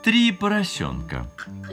Три поросенка.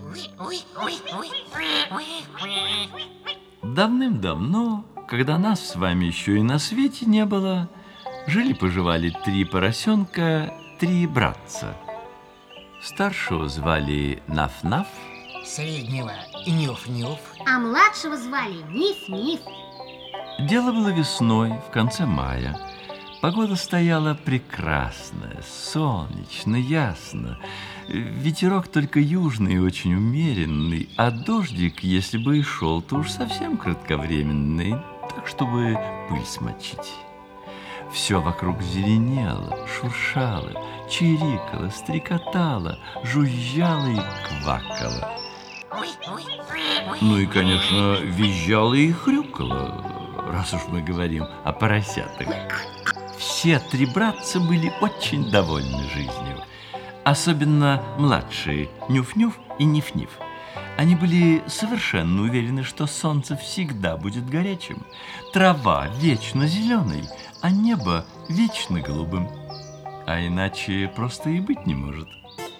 Давным-давно, когда нас с вами еще и на свете не было, жили-поживали три поросенка, три братца. Старшего звали Наф-Наф, среднего Нюф-Нюф, а младшего звали Ниф-Ниф. Дело было весной, в конце мая. Погода стояла прекрасная, солнечно, ясно. Ветерок только южный и очень умеренный, а дождик, если бы и шел, то уж совсем кратковременный, так, чтобы пыль смочить. Все вокруг зеленело, шуршало, чирикало, стрекотало, жужжало и квакало. Ну и, конечно, визжало и хрюкало, раз уж мы говорим о поросятах. Все три братца были очень довольны жизнью. Особенно младшие Нюф-Нюф и Ниф-Ниф. Они были совершенно уверены, что солнце всегда будет горячим, трава вечно зеленой, а небо вечно голубым. А иначе просто и быть не может.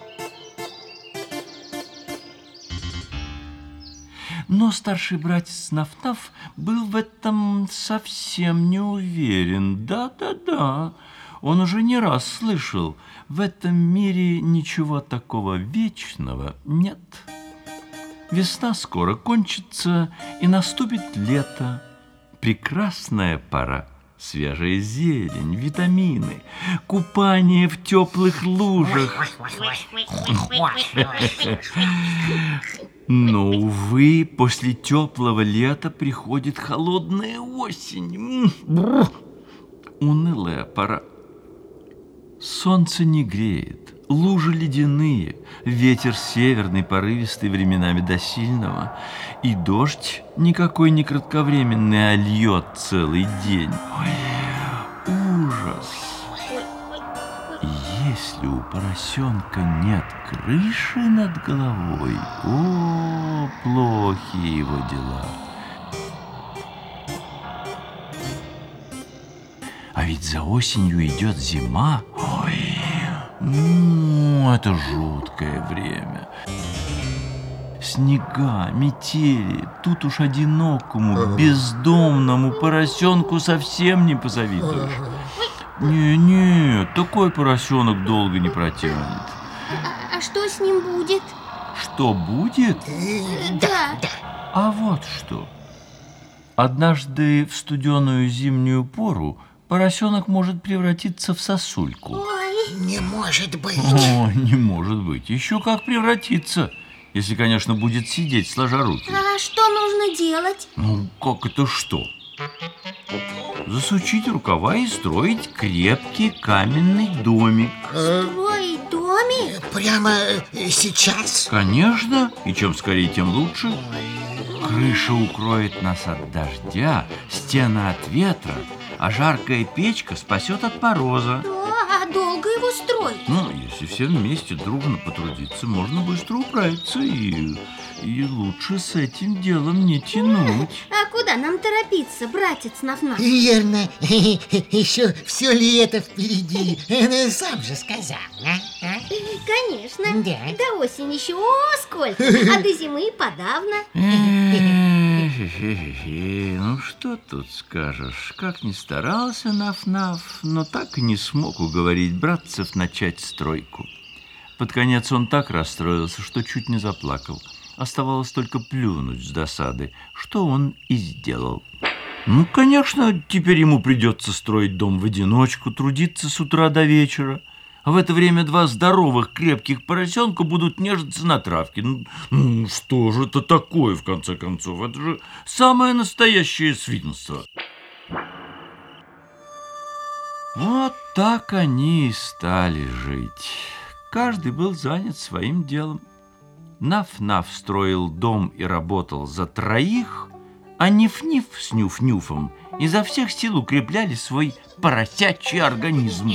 Но старший братец Наф-Наф был в этом совсем не уверен. Да-да-да, он уже не раз слышал, в этом мире ничего такого вечного нет. Весна скоро кончится, и наступит лето. Прекрасная пора. Свежая зелень, витамины, купание в теплых лужах. Но, увы, после теплого лета приходит холодная осень. Унылая пора. Солнце не греет, лужи ледяные, ветер северный, порывистый, временами до сильного, и дождь никакой не кратковременный, а льет целый день. Ой, ужас! Если у поросенка нет крыши над головой, о, плохи его дела. А ведь за осенью идет зима. Ой, это жуткое время. Снега, метели. Тут уж одинокому, бездомному поросенку совсем не позавидуешь. Не, такой поросенок долго не протянет. А что с ним будет? Что будет? Да. А вот что. Однажды в студеную зимнюю пору поросенок может превратиться в сосульку. Ой. Не может быть. О, не может быть. Еще как превратиться, если, конечно, будет сидеть сложа руки. А что нужно делать? Ну, как это что? Засучить рукава и строить крепкий каменный домик. Строить домик? Прямо сейчас? Конечно, и чем скорее, тем лучше. Крыша укроет нас от дождя, стены от ветра, а жаркая печка спасет от мороза. Да, а долго его строить? Ну, если все вместе дружно потрудиться, можно быстро управиться и лучше с этим делом не тянуть. А куда нам торопиться, братец Наф-Наф? Верно. Еще все лето впереди. Сам же сказал, а? Конечно. Да. До осени еще сколько, а до зимы подавно. Ну, что тут скажешь? Как ни старался Наф-Наф, но так и не смог уговорить братцев начать стройку. Под конец он так расстроился, что чуть не заплакал. Оставалось только плюнуть с досады, что он и сделал. Ну, конечно, теперь ему придется строить дом в одиночку, трудиться с утра до вечера. А в это время два здоровых, крепких поросенка будут нежиться на травке. Ну, что же это такое, в конце концов? Это же самое настоящее свинство. Вот так они и стали жить. Каждый был занят своим делом. Наф-Наф строил дом и работал за троих, а Ниф-Ниф с Нюф-Нюфом изо всех сил укрепляли свой поросячий организм.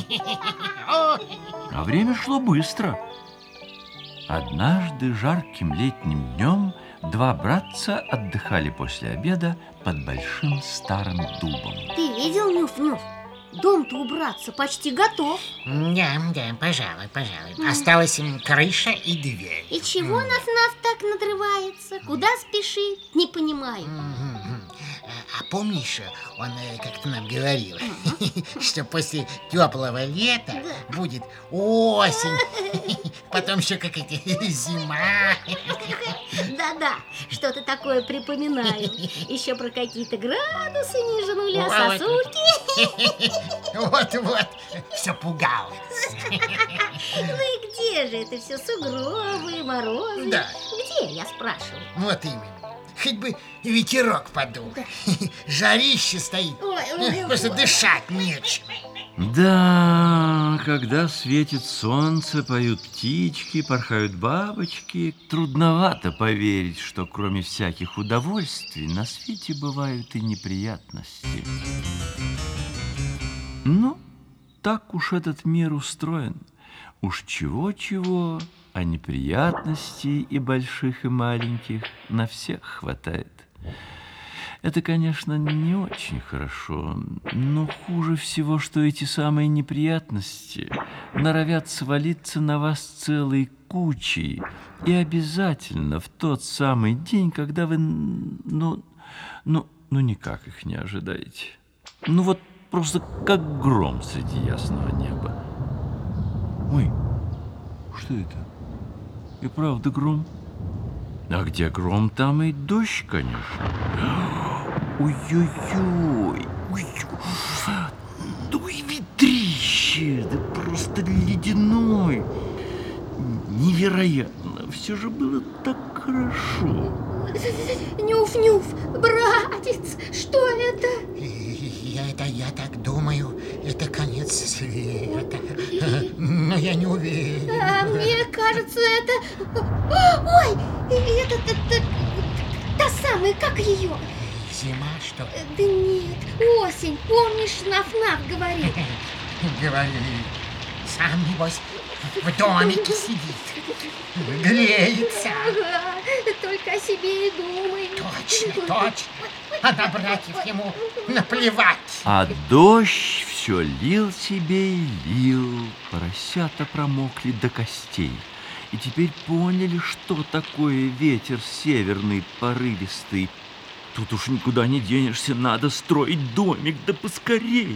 А время шло быстро. Однажды жарким летним днем два братца отдыхали после обеда под большим старым дубом. Ты видел, Нюф-Нюф? дом-то убраться почти готов. Да, пожалуй. Осталась им крыша и дверь. И чего Наф-Наф так надрывается? Куда спешит? Не понимаю. А помнишь, он как-то нам говорил, что после теплого лета будет осень, потом еще как зима. Да-да, что-то такое припоминаю. Еще про какие-то градусы ниже нуля, Вот. сосульки. Вот, все пугалось. Ну и где же это все? Сугробы, морозы? Да. Где, я спрашиваю? Вот именно. Хоть бы ветерок подул. Жарище стоит. Ой, Просто дышать нечем. Да, когда светит солнце, поют птички, порхают бабочки, трудновато поверить, что кроме всяких удовольствий на свете бывают и неприятности. Ну, так уж этот мир устроен. Уж чего-чего, а неприятностей и больших, и маленьких на всех хватает. Это, конечно, не очень хорошо, но хуже всего, что эти самые неприятности норовят свалиться на вас целой кучей, и обязательно в тот самый день, когда вы, никак их не ожидаете. Ну вот просто как гром среди ясного неба. Ой, что это? И правда гром? А где гром, там и дождь, конечно. Ой-ой-ой, дуй ветрище, да просто ледяной. Невероятно, все же было так хорошо. Нюф-нюф, братец, что это? Я так думаю, это конец света. Но я не уверен. А мне кажется, это... Ой, это та самая, как ее? Зима, что? Да нет, осень. Помнишь, Наф-Наф говорит? Говори. Сам, небось, в домике сидит. Греется. Ага, только о себе и думает. Точно. А на братьев ему наплевать. А дождь все лил себе и лил. Поросята промокли до костей. И теперь поняли, что такое ветер северный, порывистый. Тут уж никуда не денешься, надо строить домик, да поскорей.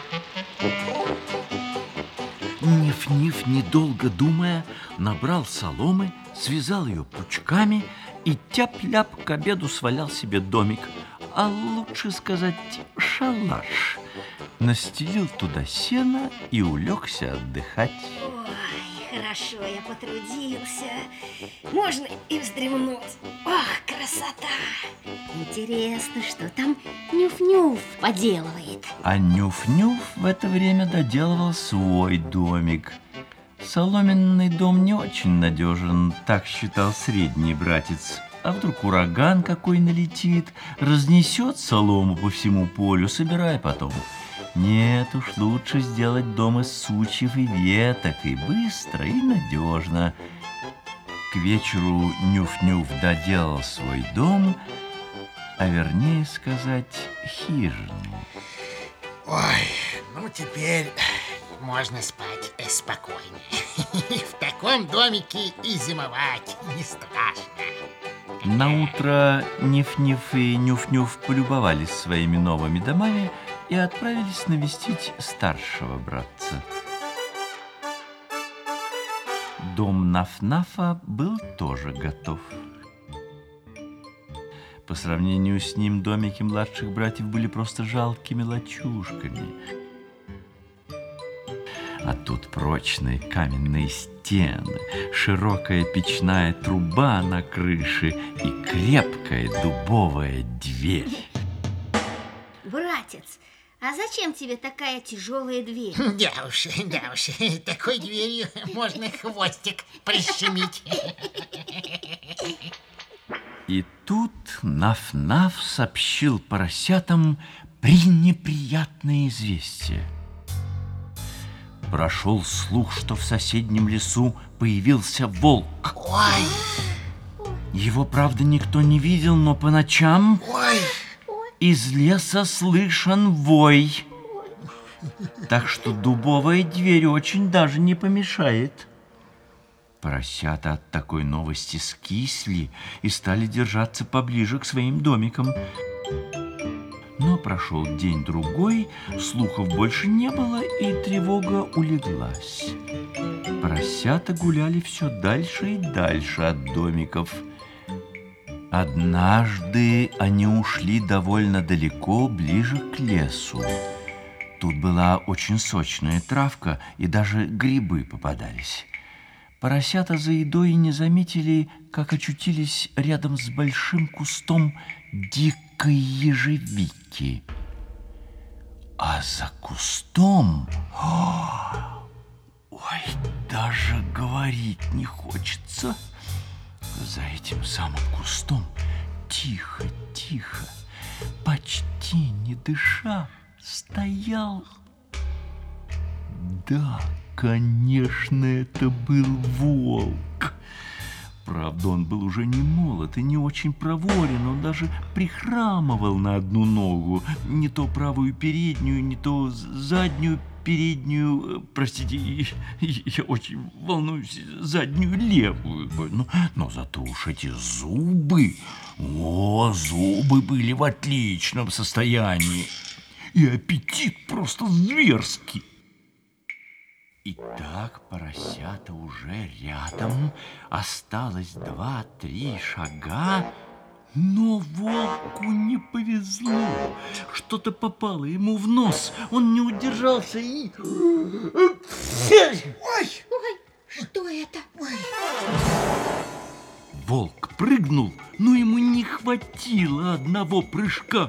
Ниф-Ниф, недолго думая, набрал соломы, связал ее пучками и тяп-ляп к обеду свалял себе домик, а лучше сказать шалаш. Настелил туда сено и улегся отдыхать. Ой, хорошо я потрудился. Можно и вздремнуть. Ох, красота! Интересно, что там Нюф-Нюф поделывает. А Нюф-Нюф в это время доделывал свой домик. Соломенный дом не очень надежен, так считал средний братец. А вдруг ураган какой налетит, разнесет солому по всему полю, собирай потом. Нет уж, лучше сделать дом из сучьев и веток, и быстро, и надежно. К вечеру Нюф-Нюф доделал свой дом, а вернее сказать, хижину. Ой, ну теперь можно спать спокойно. В таком домике и зимовать не страшно. Наутро Ниф-Ниф и Нюф-Нюф полюбовались своими новыми домами и отправились навестить старшего братца. Дом Наф-Нафа был тоже готов. По сравнению с ним домики младших братьев были просто жалкими лачушками. А тут прочные каменные стены, широкая печная труба на крыше и крепкая дубовая дверь. Братец, а зачем тебе такая тяжелая дверь? Да уж, такой дверью можно хвостик прищемить. И тут Наф-Наф сообщил поросятам пренеприятное известие. Прошел слух, что в соседнем лесу появился волк. Ой, Его, правда, никто не видел, но по ночам ой, из леса слышен вой. так что дубовая дверь очень даже не помешает. Поросята от такой новости скисли и стали держаться поближе к своим домикам. Но прошел день-другой, слухов больше не было, и тревога улеглась. Поросята гуляли все дальше и дальше от домиков. Однажды они ушли довольно далеко, ближе к лесу. Тут была очень сочная травка, и даже грибы попадались. Поросята за едой не заметили, как очутились рядом с большим кустом дикой ежевики. А за кустом... Ой, даже говорить не хочется. За этим самым кустом тихо-тихо, почти не дыша, стоял... Да, конечно, это был волк. Правда, он был уже не молод и не очень проворен, он даже прихрамывал на одну ногу, не то правую переднюю, не то заднюю переднюю, простите, я очень волнуюсь, заднюю левую. Но зато уж эти зубы, зубы были в отличном состоянии, и аппетит просто зверский. Итак, поросята уже рядом, осталось 2-3 шага, но волку не повезло. Что-то попало ему в нос, он не удержался и... Ой! Ой, что это? Волк прыгнул, но ему не хватило одного прыжка.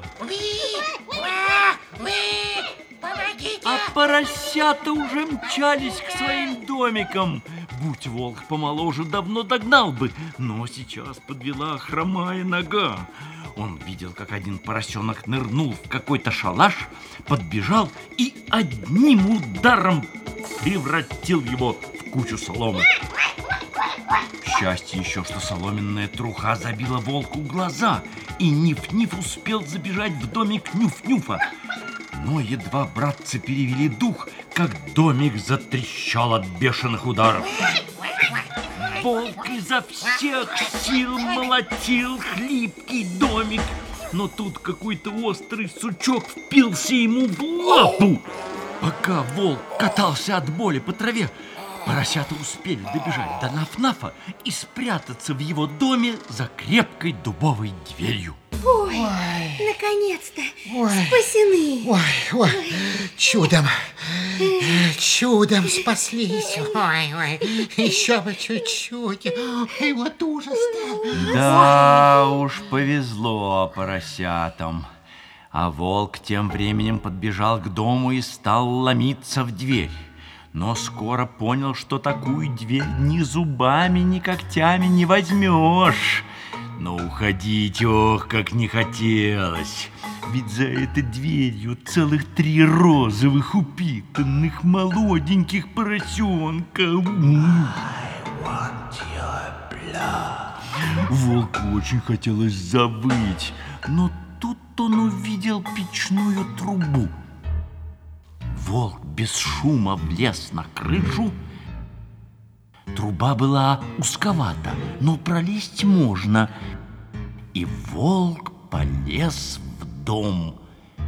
Помогите! А поросята уже мчались к своим домикам. Будь волк помоложе, давно догнал бы, но сейчас подвела хромая нога. Он видел, как один поросенок нырнул в какой-то шалаш, подбежал и одним ударом превратил его в кучу соломы. Счастье еще, что соломенная труха забила волку глаза, и Ниф-Ниф успел забежать в домик Нюф-Нюфа. Но едва братцы перевели дух, как домик затрещал от бешеных ударов. Волк изо всех сил молотил хлипкий домик, но тут какой-то острый сучок впился ему в лапу. Пока волк катался от боли по траве, поросята успели добежать до Наф-Нафа и спрятаться в его доме за крепкой дубовой дверью. Ой, наконец-то спасены. Ой, чудом спаслись. Ой, еще бы чуть-чуть. И вот ужас-то. Да уж, повезло поросятам. А волк тем временем подбежал к дому и стал ломиться в дверь. Но скоро понял, что такую дверь ни зубами, ни когтями не возьмешь. Но уходить, как не хотелось. Ведь за этой дверью целых 3 розовых упитанных молоденьких поросенка. Волку очень хотелось завыть, но тут он увидел печную трубу. Волк без шума влез на крышу. Труба была узковата, но пролезть можно. И волк полез в дом.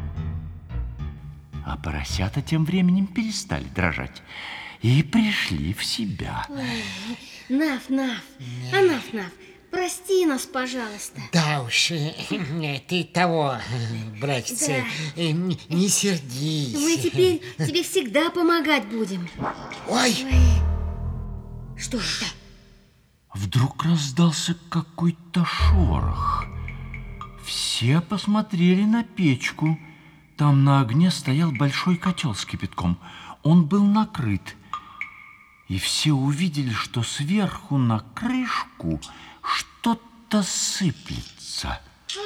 А поросята тем временем перестали дрожать и пришли в себя. Наф-Наф, Наф-Наф, прости нас, пожалуйста. Да уж, ты того, братица, Да. не сердись. Мы теперь тебе всегда помогать будем. Ой! Что это? Вдруг раздался какой-то шорох. Все посмотрели на печку. Там на огне стоял большой котел с кипятком. Он был накрыт. И все увидели, что сверху на крышку что-то сыплется.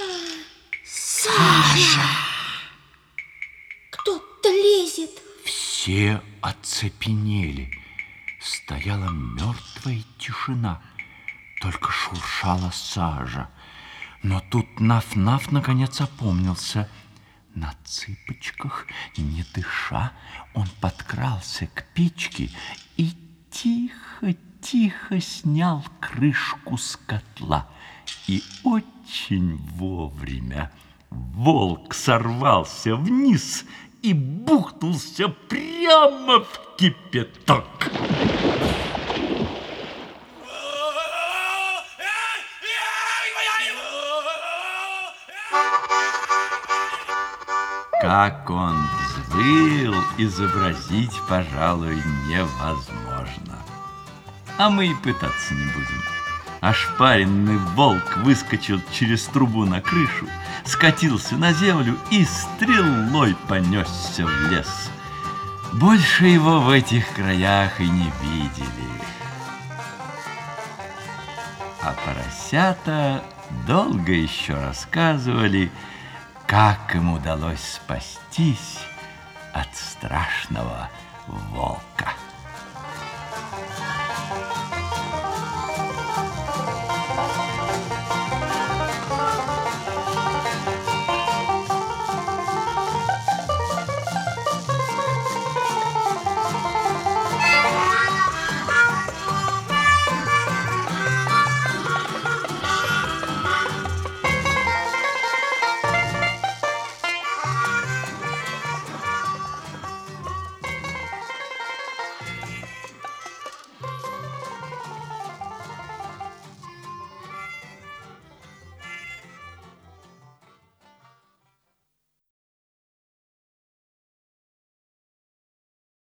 Саша! Кто-то лезет. Все оцепенели. Стояла мертвая тишина, только шуршала сажа. Но тут Наф-Наф наконец опомнился. На цыпочках, не дыша, он подкрался к печке и тихо-тихо снял крышку с котла. И очень вовремя волк сорвался вниз и бухнулся прямо в кипяток. Как он взвыл, изобразить, пожалуй, невозможно. А мы и пытаться не будем. Ошпаренный волк выскочил через трубу на крышу, скатился на землю и стрелой понесся в лес. Больше его в этих краях и не видели. А поросята долго еще рассказывали, как им удалось спастись от страшного волка.